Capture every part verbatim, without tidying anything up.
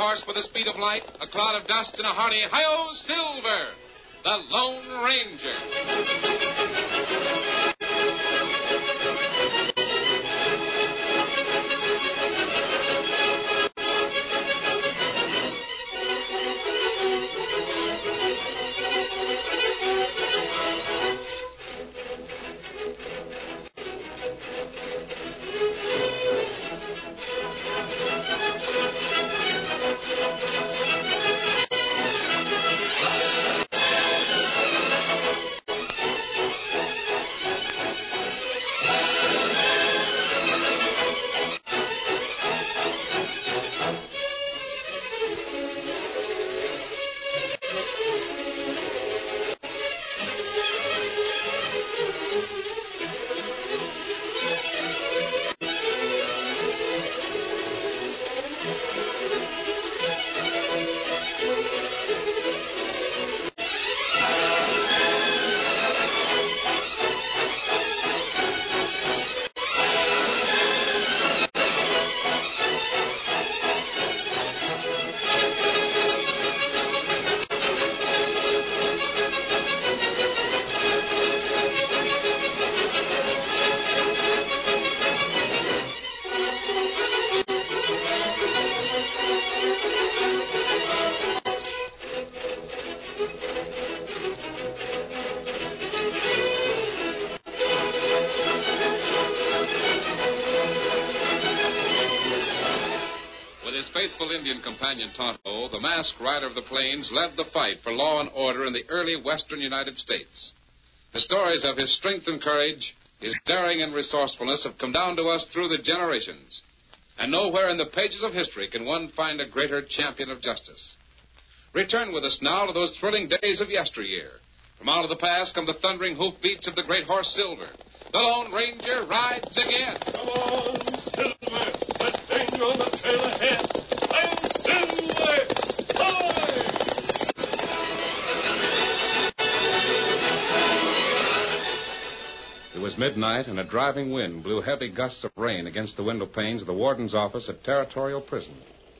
horse with the speed of light, a cloud of dust, and a hearty hi-yo Silver, the Lone faithful Indian companion Tonto, the masked rider of the plains led the fight for law and order in the early western United States. The stories of his strength and courage, his daring and resourcefulness have come down to us through the generations. And nowhere in the pages of history can one find a greater champion of justice. Return with us now to those thrilling days of yesteryear. From out of the past come the thundering hoofbeats of the great horse Silver. The Lone Ranger rides again. Come on, Silver. That danger on the trail ahead. I'm Silver. Hi! It was midnight, and a driving wind blew heavy gusts of rain against the window panes of the warden's office at Territorial Prison.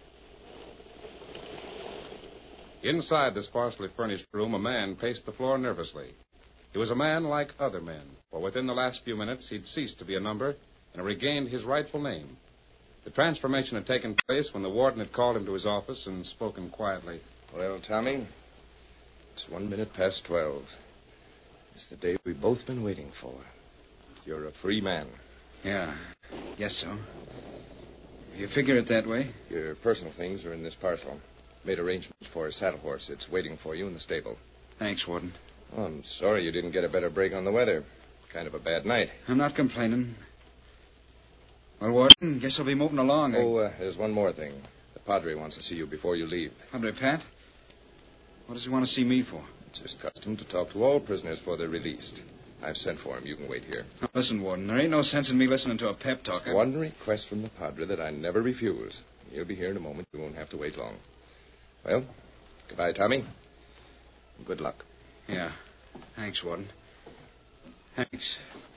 Inside the sparsely furnished room, a man paced the floor nervously. He was a man like other men, for within the last few minutes he'd ceased to be a number and regained his rightful name. The transformation had taken place when the warden had called him to his office and spoken quietly. Well, Tommy, it's one minute past twelve. It's the day we've both been waiting for. You're a free man. Yeah, guess so. You figure it that way? Your personal things are in this parcel. Made arrangements for a saddle horse. It's waiting for you in the stable. Thanks, Warden. Oh, I'm sorry you didn't get a better break on the weather. Kind of a bad night. I'm not complaining. Well, Warden, guess I'll be moving along. Oh, uh, there's one more thing. The Padre wants to see you before you leave. Padre Pat? What does he want to see me for? It's his custom to talk to all prisoners before they're released. I've sent for him. You can wait here. Now, listen, Warden, there ain't no sense in me listening to a pep talk. I... One request from the Padre that I never refuse. He'll be here in a moment. You won't have to wait long. Well, goodbye, Tommy. Good luck. Yeah. Thanks, Warden. Thanks.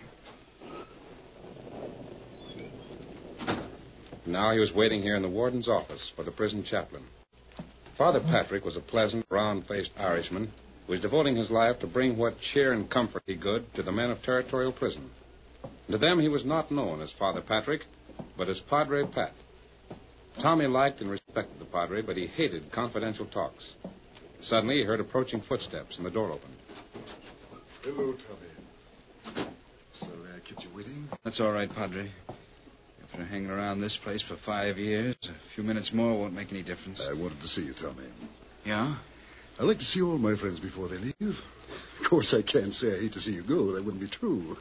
Now he was waiting here in the warden's office for the prison chaplain. Father Patrick was a pleasant, round-faced Irishman who was devoting his life to bring what cheer and comfort he could to the men of Territorial Prison. And to them he was not known as Father Patrick, but as Padre Pat. Tommy liked and respected the Padre, but he hated confidential talks. Suddenly he heard approaching footsteps, and the door opened. Hello, Tommy. Sorry I kept you waiting. That's all right, Padre. After hanging around this place for five years, a few minutes more won't make any difference. I wanted to see you, Tommy. Yeah? I like to see all my friends before they leave. Of course, I can't say I hate to see you go. That wouldn't be true.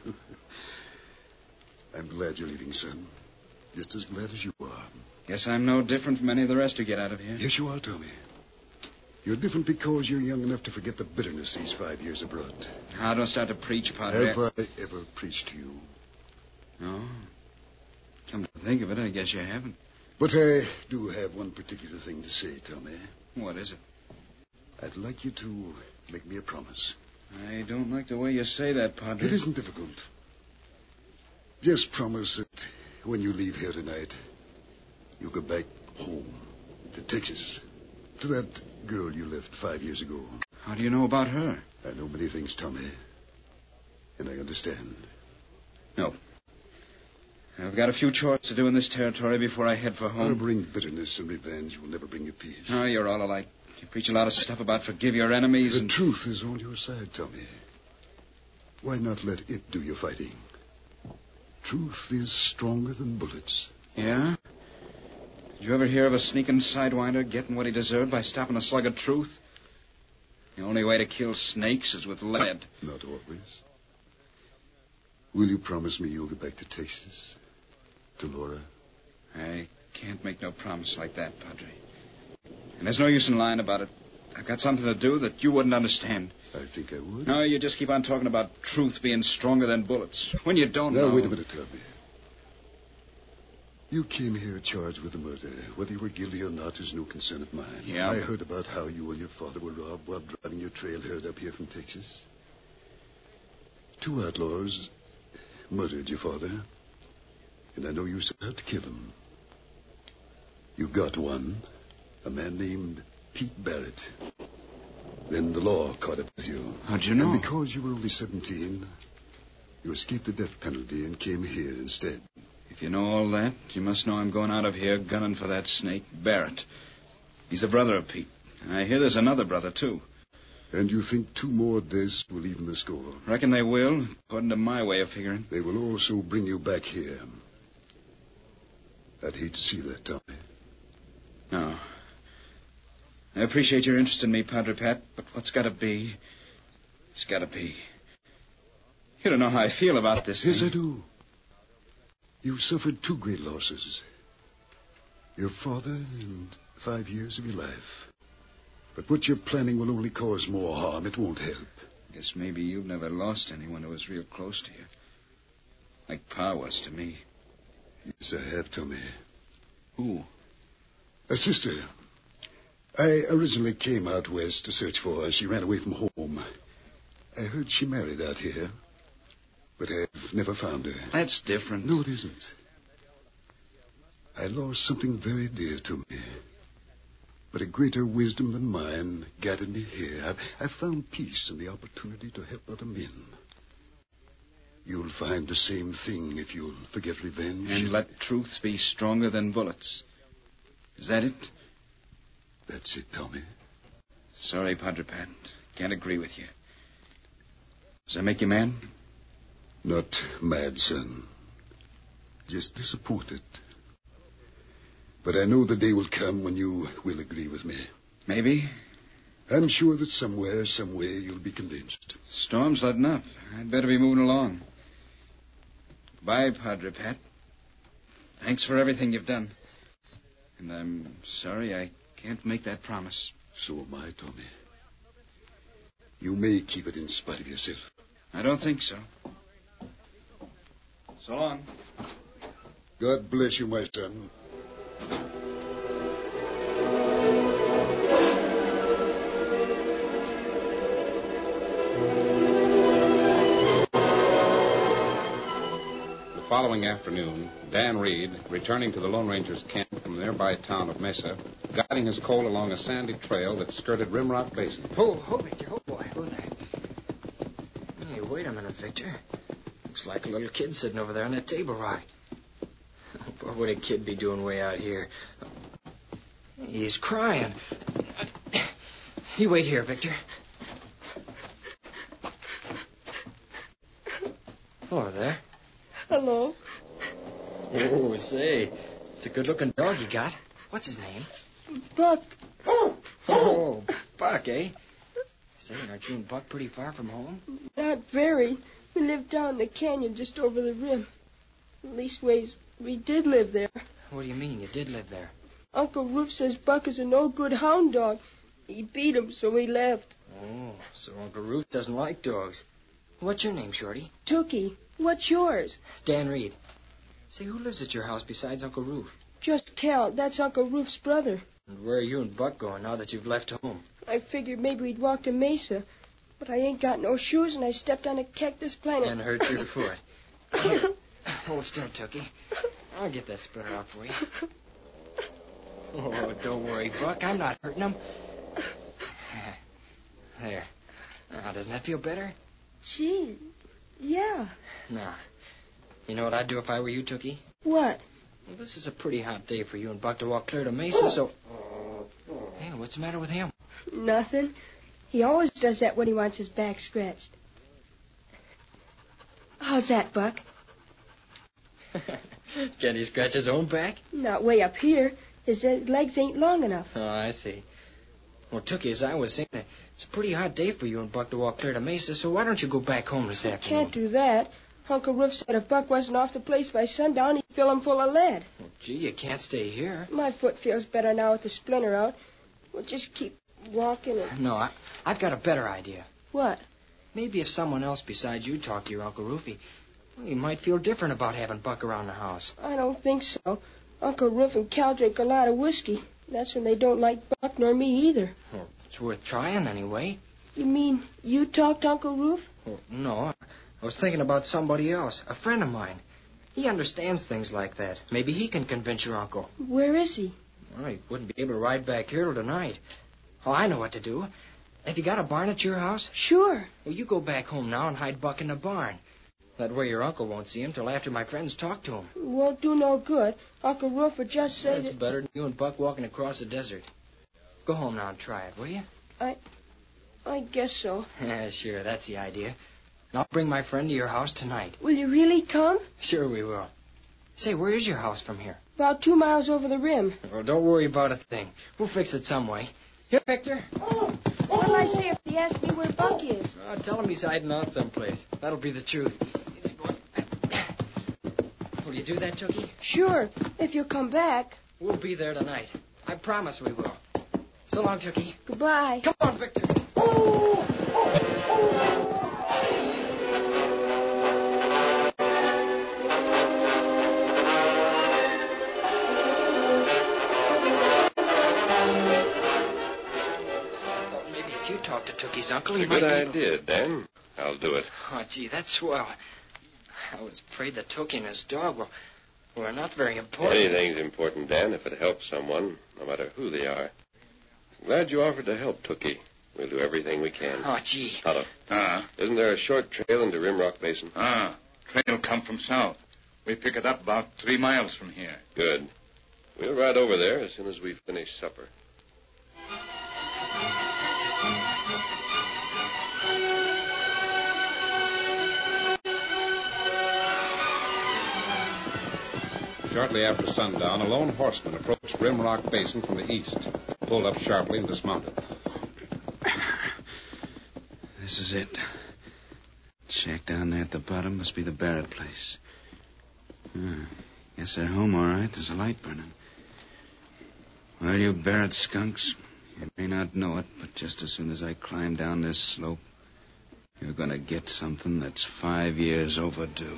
I'm glad you're leaving, son. Just as glad as you are. Guess I'm no different from any of the rest who get out of here. Yes, you are, Tommy. You're different because you're young enough to forget the bitterness these five years have brought. Now, don't start to preach, Padre. Have I ever preached to you? No. Come to think of it, I guess you haven't. But I do have one particular thing to say, Tommy. What is it? I'd like you to make me a promise. I don't like the way you say that, Padre. It isn't difficult. Just promise that when you leave here tonight, you'll go back home to Texas. To that girl you left five years ago. How do you know about her? I know many things, Tommy. And I understand. No. I've got a few chores to do in this territory before I head for home. Harboring bitterness and revenge will never bring you peace. Oh, you're all alike. You preach a lot of stuff about forgive your enemies The and... truth is on your side, Tommy. Why not let it do your fighting? Truth is stronger than bullets. Yeah? Did you ever hear of a sneaking sidewinder getting what he deserved by stopping a slug of truth? The only way to kill snakes is with lead. Not always. Will you promise me you'll go back to Texas? To Laura? I can't make no promise like that, Padre. And there's no use in lying about it. I've got something to do that you wouldn't understand. I think I would. No, you just keep on talking about truth being stronger than bullets. When you don't now, know... wait a minute, Tommy. You came here charged with a murder. Whether you were guilty or not is no concern of mine. Yeah, I but... heard about how you and your father were robbed while driving your trail herd up here from Texas. Two outlaws murdered your father. And I know you set out to kill him. You got one. A man named Pete Barrett. Then the law caught up with you. How'd you know? And because you were only seventeen, you escaped the death penalty and came here instead. If you know all that, you must know I'm going out of here gunning for that snake, Barrett. He's a brother of Pete. And I hear there's another brother, too. And you think two more deaths will even the score? Reckon they will, according to my way of figuring. They will also bring you back here. I'd hate to see that, Tommy. No. I appreciate your interest in me, Padre Pat, but what's got to be, it's got to be. You don't know how I feel about this Yes, thing. I do. You've suffered two great losses. Your father and five years of your life. But what you're planning will only cause more harm. It won't help. Guess maybe you've never lost anyone who was real close to you. Like Pa was to me. Yes, I have, Tommy. Who? A sister. I originally came out west to search for her. She ran away from home. I heard she married out here. But I've never found her. That's different. No, it isn't. I lost something very dear to me. But a greater wisdom than mine guided me here. I've, I've found peace in the opportunity to help other men. You'll find the same thing if you'll forget revenge. And let truth be stronger than bullets. Is that it? That's it, Tommy. Sorry, Padre Pat. Can't agree with you. Does that make you mad? Not mad, son. Just disappointed. But I know the day will come when you will agree with me. Maybe. I'm sure that somewhere, some way, you'll be convinced. Storm's letting up. I'd better be moving along. Bye, Padre Pat. Thanks for everything you've done. And I'm sorry I can't make that promise. So am I, Tommy. You may keep it in spite of yourself. I don't think so. So long. God bless you, my son. The following afternoon, Dan Reed, returning to the Lone Ranger's camp from the nearby town of Mesa, guiding his colt along a sandy trail that skirted Rimrock Basin. Oh, oh, Victor, oh, boy, oh, there. Hey, wait a minute, Victor. Looks like a little kid sitting over there on that table rock. What would a kid be doing way out here? He's crying. You wait here, Victor. Hello there. Hello. Oh, say, it's a good-looking dog you got. What's his name? Buck. Oh, oh, Buck, eh? Say, aren't you and Buck pretty far from home? Not very. We live down in the canyon just over the rim. Leastways, we did live there. What do you mean, you did live there? Uncle Roof says Buck is a no-good hound dog. He beat him, so he left. Oh, so Uncle Ruth doesn't like dogs. What's your name, Shorty? Tookie, what's yours? Dan Reed. Say, who lives at your house besides Uncle Roof? Just Cal. That's Uncle Roof's brother. And where are you and Buck going now that you've left home? I figured maybe we'd walk to Mesa, but I ain't got no shoes, and I stepped on a cactus plant. And hurt your foot. Here, hold still, Tookie. I'll get that splinter off for you. Oh, don't worry, Buck. I'm not hurting him. There. Now, doesn't that feel better? Gee, yeah. Now, you know what I'd do if I were you, Tookie? What? Well, this is a pretty hot day for you and Buck to walk clear to Mesa, so... Hey, what's the matter with him? Nothing. He always does that when he wants his back scratched. How's that, Buck? Can he scratch his own back? Not way up here. His uh, legs ain't long enough. Oh, I see. Well, Tookie, as I was saying, it's a pretty hot day for you and Buck to walk clear to Mesa, so why don't you go back home this afternoon? Can't do that. Uncle Roof said if Buck wasn't off the place by sundown, he'd fill him full of lead. Well, gee, you can't stay here. My foot feels better now with the splinter out. We'll just keep walking and... No, I, I've got a better idea. What? Maybe if someone else besides you talked to your Uncle Roofy, well, he might feel different about having Buck around the house. I don't think so. Uncle Roof and Cal drink a lot of whiskey. That's when they don't like Buck nor me either. Well, it's worth trying anyway. You mean you talked to Uncle Roof? Well, no, I was thinking about somebody else, a friend of mine. He understands things like that. Maybe he can convince your uncle. Where is he? Well, he wouldn't be able to ride back here till tonight. Oh, I know what to do. Have you got a barn at your house? Sure. Well, you go back home now and hide Buck in the barn. That way your uncle won't see him till after my friends talk to him. Won't do no good. Uncle Roof would just say That's that... better than you and Buck walking across the desert. Go home now and try it, will you? I... I guess so. Yeah, sure, that's the idea. And I'll bring my friend to your house tonight. Will you really come? Sure we will. Say, where is your house from here? About two miles over the rim. Well, don't worry about a thing. We'll fix it some way. Here, Victor. Oh, what'll I say if he asks me where Buck is? Oh, tell him he's hiding out someplace. That'll be the truth. Easy, boy. Will you do that, Tookie? Sure, if you'll come back. We'll be there tonight. I promise we will. So long, Tookie. Goodbye. Come on, Victor. Talk to Tookie's uncle. He It's a good might idea, Dan. I'll do it. Oh, gee, that's swell. I was afraid that Tookie and his dog were, were not very important. Anything's important, Dan, if it helps someone, no matter who they are. I'm glad you offered to help, Tookie. We'll do everything we can. Oh, gee. Otto, Ah, isn't there a short trail into Rimrock Basin? ah. Trail come from south. We pick it up about three miles from here. Good. We'll ride over there as soon as we finish supper. Shortly after sundown, a lone horseman approached Rimrock Basin from the east, pulled up sharply and dismounted. This is it. Shack down there at the bottom must be the Barrett place. Ah, guess they're home all right. There's a light burning. Well, you Barrett skunks, you may not know it, but just as soon as I climb down this slope, you're going to get something that's five years overdue.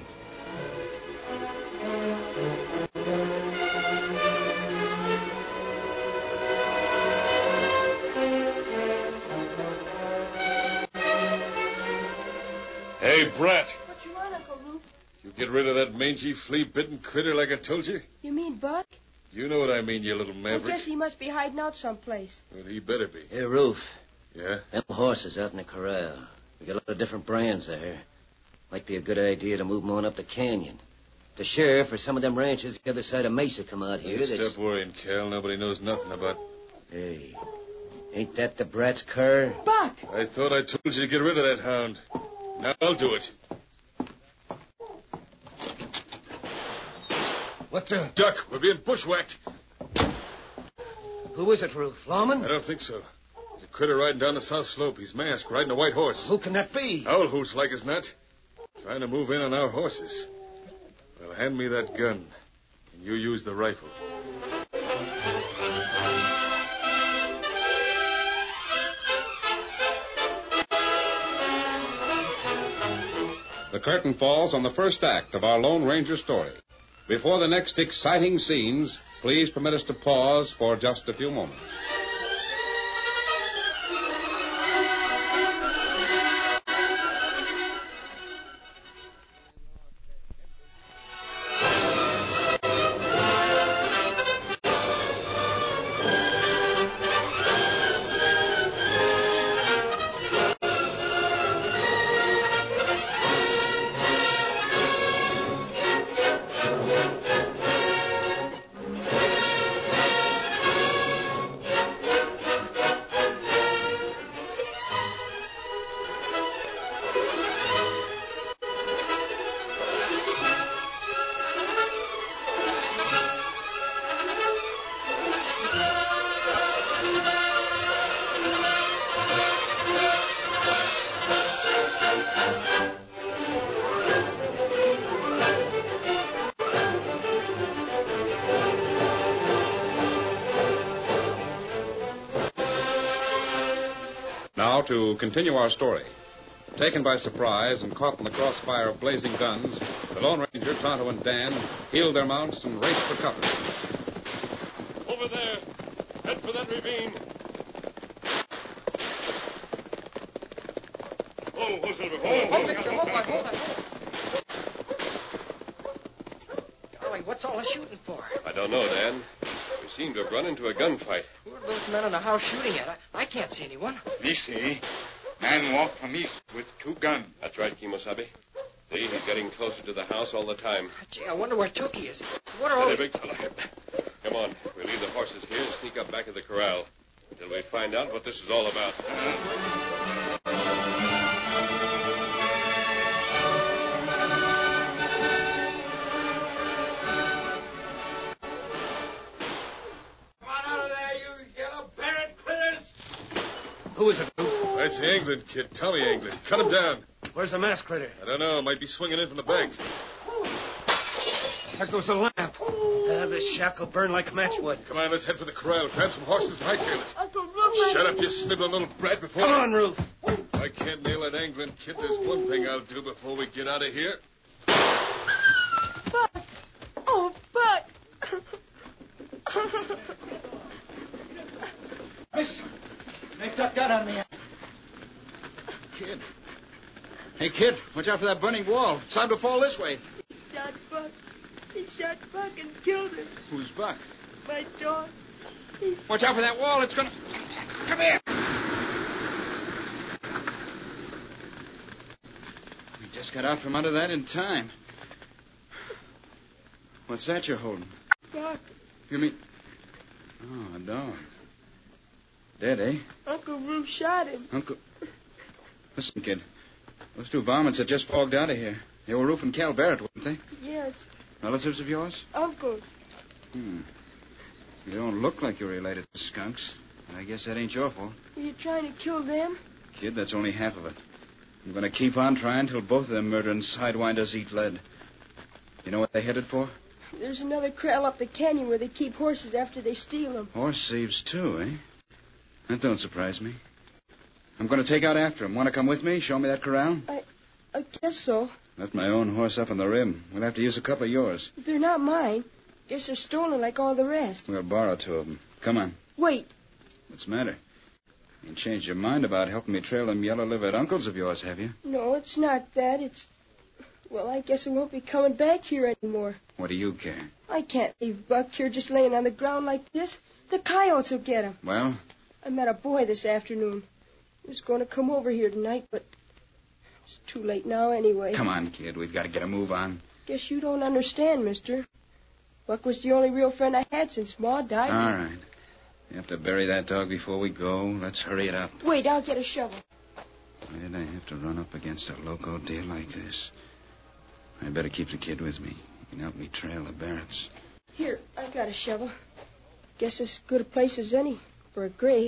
Hey, Brat. What you want, Uncle Roof? You get rid of that mangy, flea-bitten critter like I told you? You mean Buck? You know what I mean, you little I maverick. guess he must be hiding out someplace. Well, he better be. Hey, Roof. Yeah? Them horses out in the corral. We got a lot of different brands there. Might be a good idea to move them on up the canyon. The sheriff or some of them ranchers the other side of Mesa come out here. Hey, that's... stop worrying, Cal. Nobody knows nothing about... Hey, ain't that the Brat's cur? Buck! I thought I told you to get rid of that hound. Now I'll do it. What the... Duck, we're being bushwhacked. Who is it, Roof? Lawman? I don't think so. There's a critter riding down the south slope. He's masked, riding a white horse. Who can that be? Owl hoots like as not. Trying to move in on our horses. Well, hand me that gun, and you use the rifle. The curtain falls on the first act of our Lone Ranger story. Before the next exciting scenes, please permit us to pause for just a few moments. to continue our story. Taken by surprise and caught in the crossfire of blazing guns, the Lone Ranger, Tonto, and Dan heeled their mounts and raced for cover. Over there. Head for that ravine. Oh, oh, Silver. Hold on. Hold, Victor. Hold on. Hold on. Golly, what's all the shooting for? I don't know, Dan. We seem to have run into a gunfight. Who are those men in the house shooting at? I, I can't see anyone. We see. Man walked from east with two guns. That's right, Kimosabe. See, he's getting closer to the house all the time. Gee, I wonder where Tookie is. What are all... Steady, big fella. Come on. We'll leave the horses here and sneak up back of the corral until we find out what this is all about. Who is it, Ruth? That's the England kid, Tommy England. Cut him down. Where's the masked critter? I don't know. Might be swinging in from the bank. There goes the lamp. Uh, this shack'll burn like matchwood. Come on, let's head for the corral. Grab some horses and hightail it. Uncle Rufus. Shut up, you sniveling little brat, before... Come on, Ruth. If I can't nail that England kid, there's one thing I'll do before we get out of here. Buck. Oh, Buck. Mister, they took that on me. Kid. Hey, kid, watch out for that burning wall. It's time to fall this way. He shot Buck. He shot Buck and killed him. Who's Buck? My dog. He... Watch out for that wall. It's gonna... Come here. We just got out from under that in time. What's that you're holding? Buck. You mean... Oh, a dog. Dead, eh? Uncle Rube shot him. Uncle... Listen, kid. Those two varmints had just fogged out of here. They were Rufe and Cal Barrett, weren't they? Yes. Relatives of yours? Uncles. Hmm. You don't look like you're related to skunks. I guess that ain't your fault. Were you trying to kill them? Kid, that's only half of it. I'm going to keep on trying till both of them murdering sidewinders eat lead. You know what they headed for? There's another corral up the canyon where they keep horses after they steal them. Horse thieves, too, eh? That don't surprise me. I'm going to take out after them. Want to come with me? Show me that corral? I, I guess so. Left my own horse up on the rim. We'll have to use a couple of yours. They're not mine. Guess they're stolen like all the rest. We'll borrow two of them. Come on. Wait. What's the matter? You ain't changed your mind about helping me trail them yellow-livered uncles of yours, have you? No, it's not that. It's... Well, I guess I won't be coming back here anymore. What do you care? I can't leave Buck here just laying on the ground like this. The coyotes will get him. Well? I met a boy this afternoon. He was going to come over here tonight, but it's too late now anyway. Come on, kid. We've got to get a move on. Guess you don't understand, mister. Buck was the only real friend I had since Ma died. All right. You have to bury that dog before we go. Let's hurry it up. Wait, I'll get a shovel. Why did I have to run up against a loco deer like this? I'd better keep the kid with me. He can help me trail the Barretts. Here, I got a shovel. Guess as good a place as any for a grave.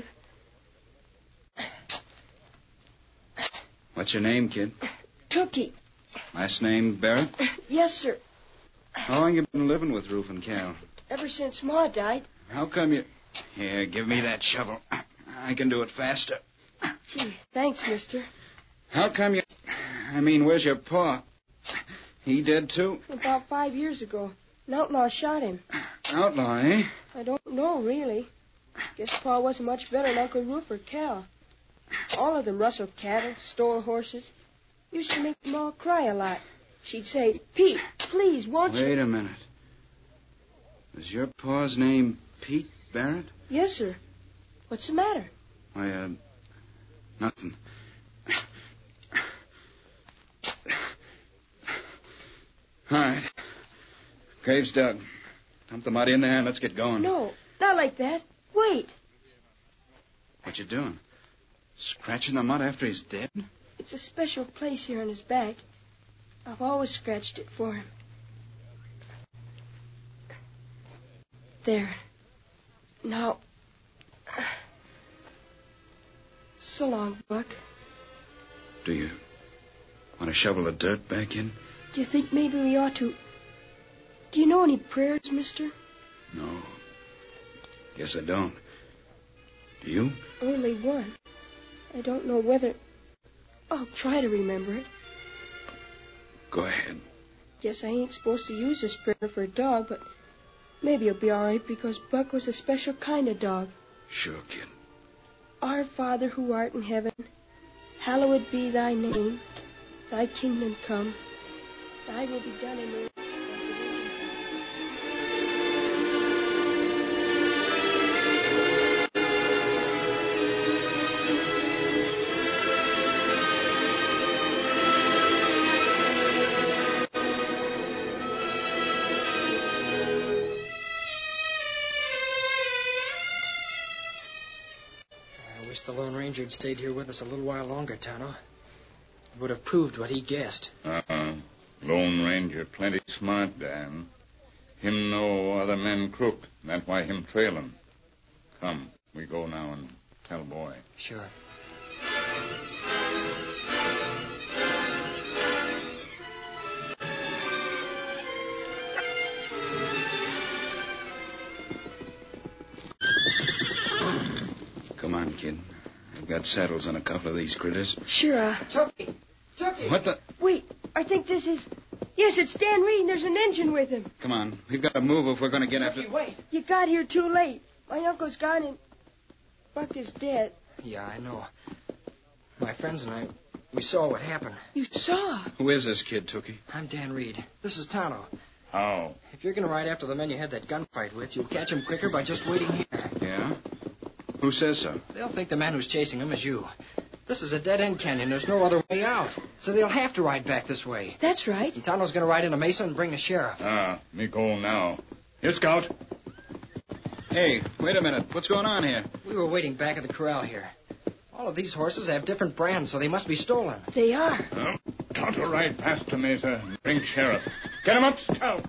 What's your name, kid? Tookie. Last name Barrett? Yes, sir. How long you been living with Rufe and Cal? Ever since Ma died. How come you... Here, give me that shovel. I can do it faster. Gee, thanks, mister. How come you... I mean, where's your pa? He dead, too? About five years ago. An outlaw shot him. Outlaw, eh? I don't know, really. Guess Pa wasn't much better than Uncle Rufe or Cal. All of them rustled cattle, stole horses. Used to make them all cry a lot. She'd say, Pete, please, won't Wait you? Wait a minute. Is your pa's name Pete Barrett? Yes, sir. What's the matter? Why, uh, nothing. All right. Grave's dug. Dump the mud in there and let's get going. No, not like that. Wait. What you doing? Scratching the mud after he's dead? It's a special place here on his back. I've always scratched it for him. There. Now. So long, Buck. Do you want to shovel the dirt back in? Do you think maybe we ought to... Do you know any prayers, mister? No. Guess I don't. Do you? Only one. I don't know whether... I'll try to remember it. Go ahead. Guess I ain't supposed to use a Springer for a dog, but maybe it'll be all right because Buck was a special kind of dog. Sure, kid. Our Father who art in heaven, hallowed be thy name. Thy kingdom come. Thy will be done in earth. I wish the Lone Ranger had stayed here with us a little while longer, Tonto. It would have proved what he guessed. Uh-uh. Lone Ranger plenty smart, Dan. Him know other men crook. That's why him trailing. Come, we go now and tell boy. Sure. Come on, kid. I've got saddles on a couple of these critters. Sure, uh... Tucky! Tucky! What the... Wait, I think this is... Yes, it's Dan Reed, and there's an engine with him. Come on. We've got to move if we're going to get after... Wait. You got here too late. My uncle's gone, and Buck is dead. Yeah, I know. My friends and I, we saw what happened. You saw? Who is this kid, Tookie? I'm Dan Reed. This is Tonto. How? If you're going to ride after the men you had that gunfight with, you'll catch them quicker by just waiting here. Yeah? Who says so? They'll think the man who's chasing them is you. This is a dead-end canyon. There's no other way out. So they'll have to ride back this way. That's right. And Tonto's going to ride into Mesa and bring the sheriff. Ah, me go now. Here, Scout. Hey, wait a minute. What's going on here? We were waiting back at the corral here. All of these horses have different brands, so they must be stolen. They are. Well, Tonto ride past to Mesa and bring sheriff. Get him up, Scout.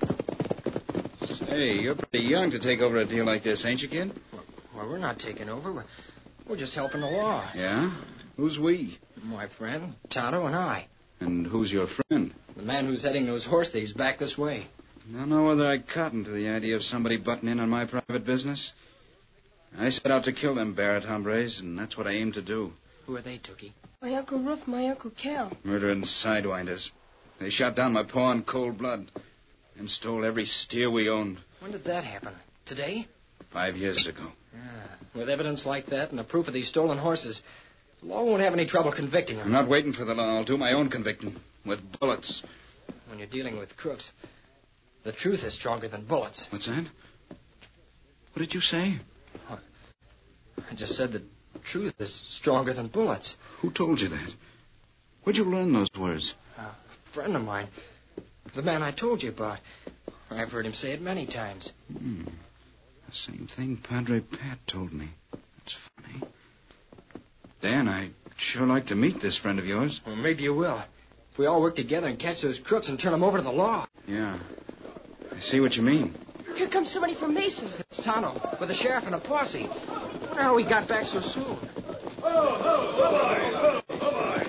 Say, you're pretty young to take over a deal like this, ain't you, kid? Well, we're not taking over. We're, we're just helping the law. Yeah? Who's we? My friend, Tonto, and I. And who's your friend? The man who's heading those horse thieves back this way. I don't know whether I cotton to the idea of somebody butting in on my private business. I set out to kill them Barrett hombres, and that's what I aim to do. Who are they, Tookie? My Uncle Roof, my Uncle Cal. Murdering sidewinders. They shot down my paw in cold blood and stole every steer we owned. When did that happen? Today? Five years ago. Yeah. With evidence like that and the proof of these stolen horses, the law won't have any trouble convicting them. I'm not waiting for the law. I'll do my own convicting. With bullets. When you're dealing with crooks, the truth is stronger than bullets. What's that? What did you say? I just said the truth is stronger than bullets. Who told you that? Where'd you learn those words? A friend of mine. The man I told you about. I've heard him say it many times. Hmm. The same thing Padre Pat told me. That's funny. Dan, I'd sure like to meet this friend of yours. Well, maybe you will. If we all work together and catch those crooks and turn them over to the law. Yeah. I see what you mean. Here comes somebody from Mesa. It's Tonto, with the sheriff and a posse. I wonder how he got back so soon. Oh, oh, oh, boy.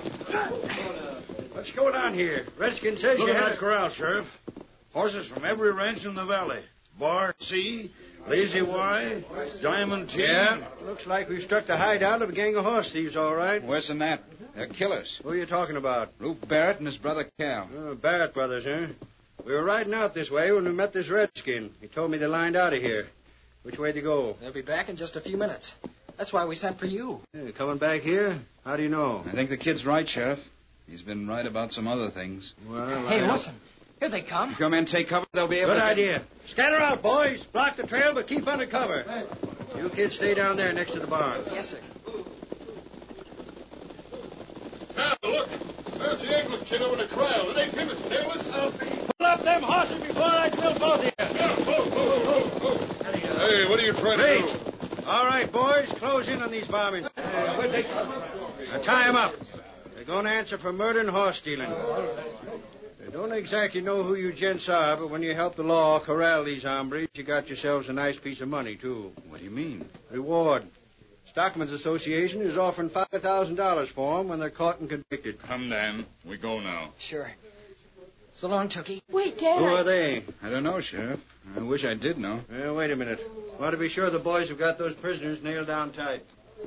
Oh, boy. What's going on here? Redskin says Look you at had... that corral, Sheriff. Horses from every ranch in the valley. Bar C, Lazy Y, Diamond T. Yeah. Looks like we've struck the hideout of a gang of horse thieves, all right. Worse than that. They're killers. Who are you talking about? Luke Barrett and his brother Cal. Oh, Barrett brothers, huh? We were riding out this way when we met this redskin. He told me they lined out of here. Which way to go? They'll be back in just a few minutes. That's why we sent for you. Yeah, coming back here? How do you know? I think the kid's right, Sheriff. He's been right about some other things. Well, hey, I... listen. Here they come. Come in, take cover. They'll be able Good to... idea. Scatter out, boys. Block the trail, but keep under cover. You kids stay down there next to the barn. Yes, sir. Now, look. There's the England kid over in the corral. It ain't him that's tailless. Pull up them horses before I kill both of you. Yeah, whoa, whoa, whoa, whoa. Hey, what are you trying Great. to do? All right, boys. Close in on these varmints. Now tie them up. They're going to answer for murder and horse stealing. They don't exactly know who you gents are, but when you help the law corral these hombres, you got yourselves a nice piece of money, too. What do you mean? Reward. Stockmen's Association is offering five thousand dollars for them when they're caught and convicted. Come, Dan. We go now. Sure. So long, Tookie. Wait, Dan. Who I... are they? I don't know, Sheriff. I wish I did know. Well, wait a minute. Want to be sure the boys have got those prisoners nailed down tight.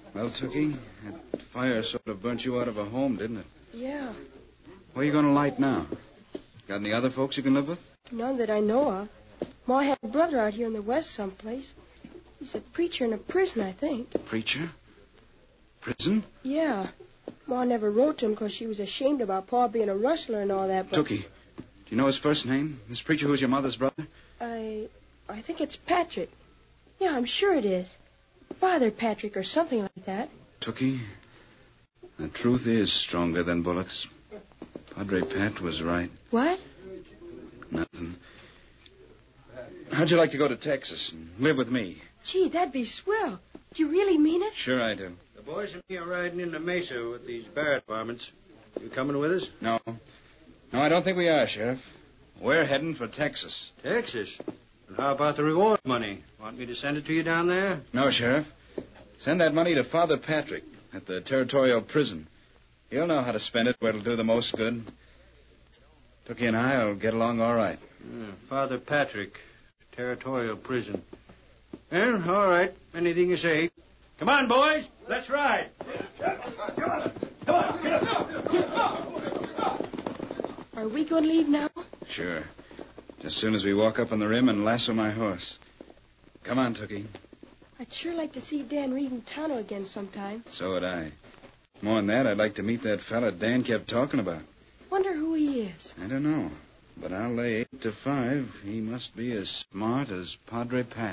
Well, Tookie, that fire sort of burnt you out of a home, didn't it? Yeah. Where are you going to light now? Got any other folks you can live with? None that I know of. Ma had a brother out here in the west someplace. He's a preacher in a prison, I think. Preacher? Prison? Yeah. Ma never wrote to him because she was ashamed about Pa being a rustler and all that, but... Tookie, do you know his first name? This preacher who's your mother's brother? I... I think it's Patrick. Yeah, I'm sure it is. Father Patrick or something like that. Tookie, the truth is stronger than bullets. Padre Pat was right. What? Nothing. How'd you like to go to Texas and live with me? Gee, that'd be swell. Do you really mean it? Sure I do. The boys and me are riding into Mesa with these Barrett varmints. You coming with us? No. No, I don't think we are, Sheriff. We're heading for Texas. Texas? And how about the reward money? Want me to send it to you down there? No, Sheriff. Send that money to Father Patrick at the territorial prison. He'll know how to spend it where it'll do the most good. Tookie and I'll get along all right. Uh, Father Patrick, territorial prison. Well, all right. Anything you say. Come on, boys. Let's ride. Are we going to leave now? Sure. As soon as we walk up on the rim and lasso my horse. Come on, Tookie. I'd sure like to see Dan Reed and Tonto again sometime. So would I. More than that, I'd like to meet that fella Dan kept talking about. Wonder who he is. I don't know. But I'll lay eight to five. He must be as smart as Padre Pat.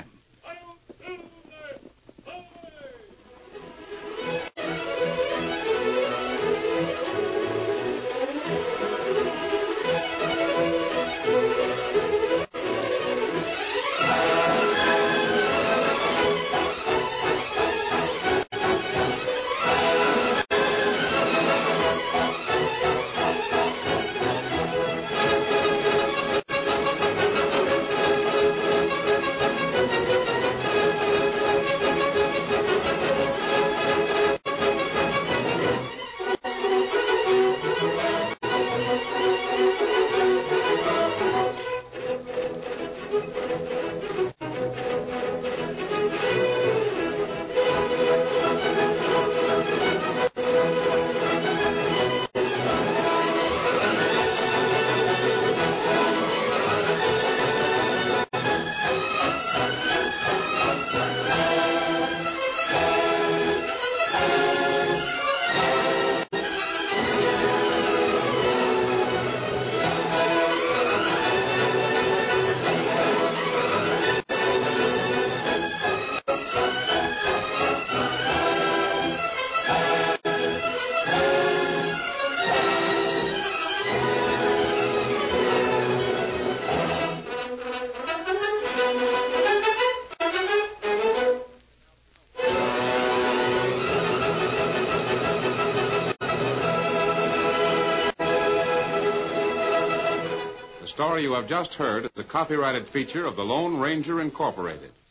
The story you have just heard is a copyrighted feature of the Lone Ranger Incorporated.